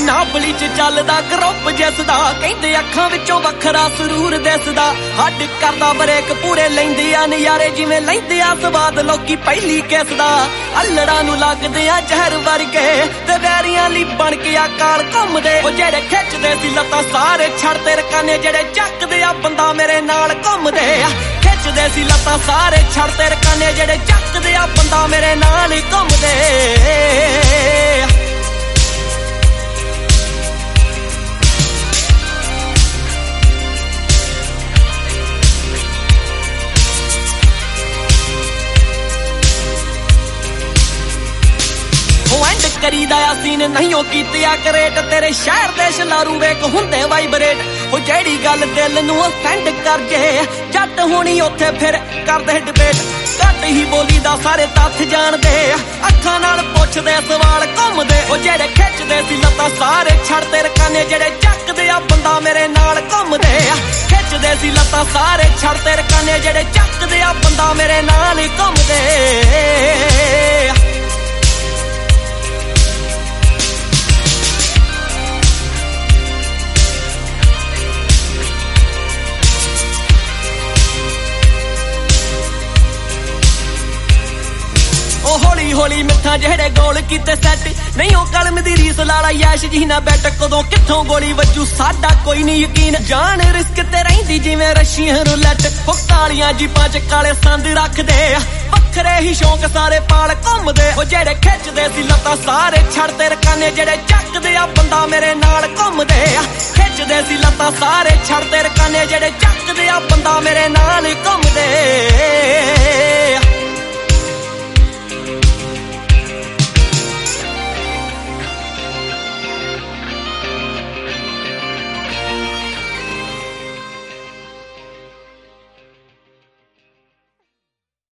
ਨਾਪਲੀ ਚ ਚੱਲਦਾ ਗਰੁੱਪ ਜਿਸਦਾ ਕਹਿੰਦੇ ਅੱਖਾਂ ਵਿੱਚੋਂ ਵੱਖਰਾ ਸਰੂਰ ਦਿਸਦਾ ਹੱਡ ਕਰਦਾ ਬਰੇਕ ਪੂਰੇ ਲੈਂਦੇ ਆ ਨਜ਼ਾਰੇ ਜਿਵੇਂ ਲੈਂਦੇ ਆ ਸਵਾਦ ਲੋਕੀ ਪਹਿਲੀ ਕਿਸਦਾ ਅਲੜਾਂ ਨੂੰ ਲੱਗਦੇ ਆ ਜ਼ਹਿਰ ਵਰਗੇ ਤੇ ਵੈਰੀਆਂ ਲਈ ਬਣ ਕੇ ਆ ਕਾਲ ਘੁੰਮਦੇ ਉਹ ਜਿਹੜੇ ਖਿੱਚਦੇ ਸੀ ਲੱਤਾਂ ਸਾਰੇ ਛੱਡਦੇ ਰਕਾਨੇ ਜਿਹੜੇ ਚੱਕਦੇ ਆ ਬੰਦਾ ਮੇਰੇ ਨਾਲ ਘੁੰਮਦੇ ਆ ਖਿੱਚਦੇ ਸੀ ਲੱਤਾਂ ਸਾਰੇ ਛੱਡਦੇ ਰਕਾਨੇ ਜਿਹੜੇ ਚੱਕਦੇ ਆ ਬੰਦਾ ਮੇਰੇ ਨਾਲ ਹੀ ਘੁੰਮਦੇ ਕਰੀਦਾ ਆ ਸੀਨ ਨਹੀਂ ਉਹ ਕੀਤੇ ਆ ਕਰੇਟ ਤੇਰੇ ਸ਼ਹਿਰ ਦੇ ਸ਼ਲਾਰੂ ਵੇਖ ਹੁੰਦੇ ਵਾਈਬਰੇਟ ਉਹ ਜਿਹੜੀ ਗੱਲ ਦਿਲ ਨੂੰ ਅਫੈਂਡ ਕਰ ਜੇ ਜੱਟ ਹੋਣੀ ਉੱਥੇ ਫਿਰ ਕਰਦੇ ਡਿਬੇਟ ਘੱਟ ਹੀ ਬੋਲੀ ਦਾ ਸਾਰੇ ਤੱਥ ਜਾਣਦੇ ਅੱਖਾਂ ਨਾਲ ਪੁੱਛਦੇ ਸਵਾਲ ਘੁੰਮਦੇ ਉਹ ਜਿਹੜੇ ਖਿੱਚਦੇ ਸੀ ਲੱਤਾਂ ਸਾਰੇ ਛੱਡਦੇ ਰਕਾਨੇ ਜਿਹੜੇ ਚੱਕਦੇ ਆ ਬੰਦਾ ਮੇਰੇ ਨਾਲ ਘੁੰਮਦੇ ਖਿੱਚਦੇ ਸੀ ਲੱਤਾਂ ਸਾਰੇ ਛੱਡਦੇ ਰਕਾਨੇ ਜਿਹੜੇ ਚੱਕਦੇ ਆ ਬੰਦਾ ਮੇਰੇ ਨਾਲ ਹੀ ਘੁੰਮਦੇ ਹੌਲੀ ਹੌਲੀ ਮਿੱਠਾ ਜਿਹੜੇ ਗੋਲ ਕੀਤੇ ਸੈੱਟ ਨਹੀਂ ਉਹ ਕਲਮ ਦੀ ਰੀਸ ਲਾਲਾ ਯੈਸ਼ ਜੀ ਨਾ ਬੈਠ ਕਦੋਂ ਕਿੱਥੋਂ ਗੋਲੀ ਵੱਜੂ ਸਾਡਾ ਕੋਈ ਨਹੀਂ ਯਕੀਨ ਜਾਨ ਰਿਸਕ ਤੇ ਰਹਿੰਦੀ ਜਿਵੇਂ ਰਸ਼ੀਅਨ ਰੂਲੈਟ ਹੁਕਤਾਲੀਆਂ ਜੀਪਾਂ ਚ ਕਾਲੇ ਸੰਦ ਰੱਖਦੇ ਵੱਖਰੇ ਹੀ ਸ਼ੌਂਕ ਸਾਰੇ ਪਾਲ ਘੁੰਮਦੇ ਉਹ ਜਿਹੜੇ ਖਿੱਚਦੇ ਸੀ ਲੱਤਾਂ ਸਾਰੇ ਛੱਡਦੇ ਰਕਾਨੇ ਜਿਹੜੇ ਚੱਕਦੇ ਆ ਬੰਦਾ ਮੇਰੇ ਨਾਲ ਘੁੰਮਦੇ ਖਿੱਚਦੇ ਸੀ ਲੱਤਾਂ ਸਾਰੇ ਛੱਡਦੇ ਰਕਾਨੇ ਜਿਹੜੇ ਚੱਕਦੇ ਆ ਬੰਦਾ ਮੇਰੇ ਨਾਲ ਹੀ ਘੁੰਮਦੇ